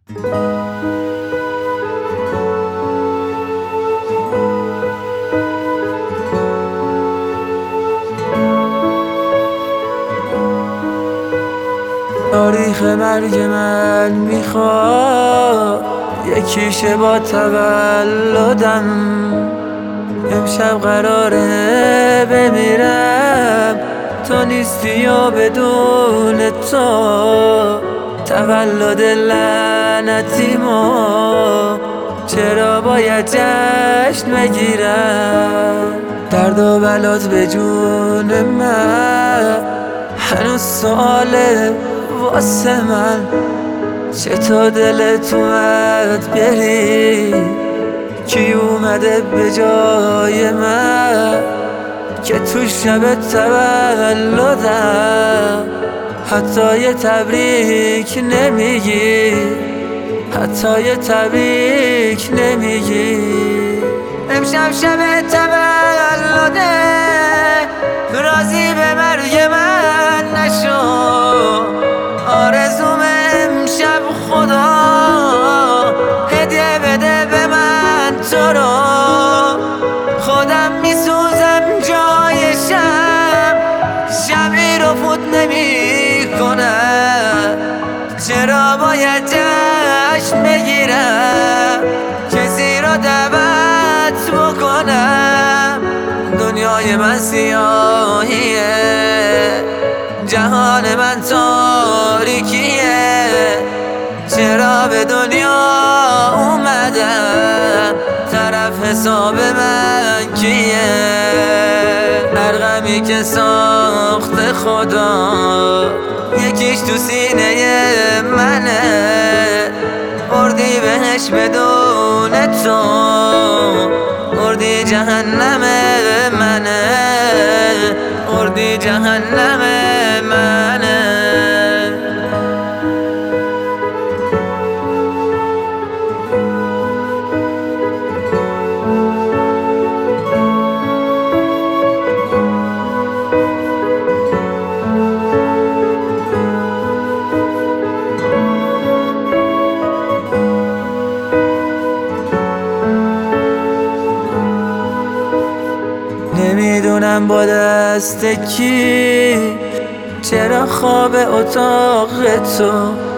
تاریخ مرگ من میخواد یکیشه با تولدم. امشب قراره بمیرم، تو نیستی و بدون تو تولد لعنتیمو چرا باید جشن بگیرم؟ درد و بلات به جون من هنوز سواله واسه من. چطور دلت اومد بری؟ کی اومده به جای من که تو شب تولدم حتی یه تبریک نمیگی، حتی یه تبریک نمیگی؟ امشب شب تولده، راضی به مرگ من نشو. آرزوم امشب خدا هدیه بده به من تو رو. خودم میسوزم جای شبی رو فوت نمی کنم. چرا باید جشن بگیرم، کسی رو دعوت بکنم؟ دنیای من سیاهیه، جهان من تاریکیه. چرا به دنیا اومدم؟ طرف حساب من کیه؟ هر غمی که ساخت خدا یکیش تو سینه منه. اردی بهش بدون تو، اردی جهنم منه، اردی جهنم منه. نمیدونم با دست کی چرا خواب اتاق تو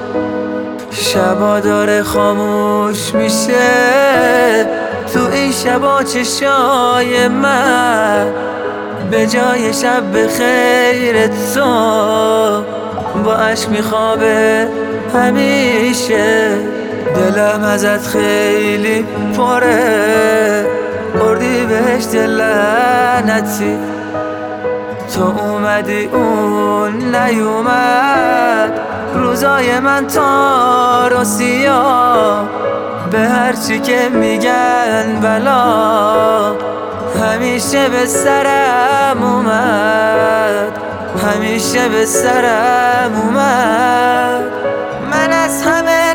شبا داره خاموش میشه. تو این شبا چشای من به جای شب بخیر تو با عشق میخوابه همیشه. دلم ازت خیلی پره، اردی بهشت لعنتی. تو اومدی اون نیومد، روزای من تار و سیاه. به هرچی که میگن بلا همیشه به سرم اومد، همیشه به سرم اومد. من از همه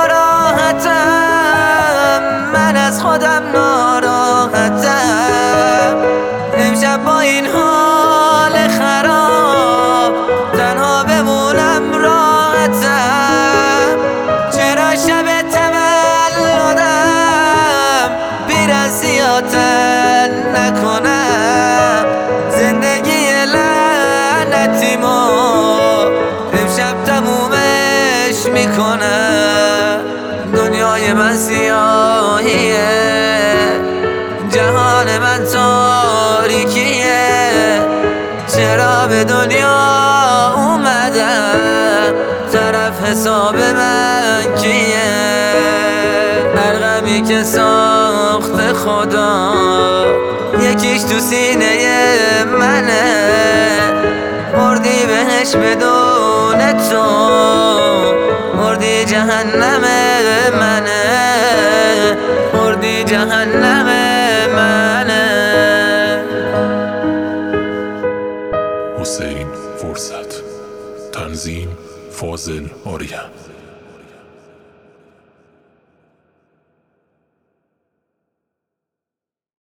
ناراحتم، من از خودم ناراحتم. امشب با این حال خراب تنها بمونم راحتم. چرا شب تولدم بی‌رضایتن نکنم؟ زندگی لعنتیمو امشب تمومش میکنم. دنیای من سیاهیه، جهان من تاریکیه. چرا به دنیا اومدم؟ طرف حساب من کیه؟ هر غمی که ساخت خدا یکیش تو سینه منه. اردی بهش بدون تو، اردی جهنم منه، اردی جهنم منه. حسین فرصت، تنظیم فاضل آریا.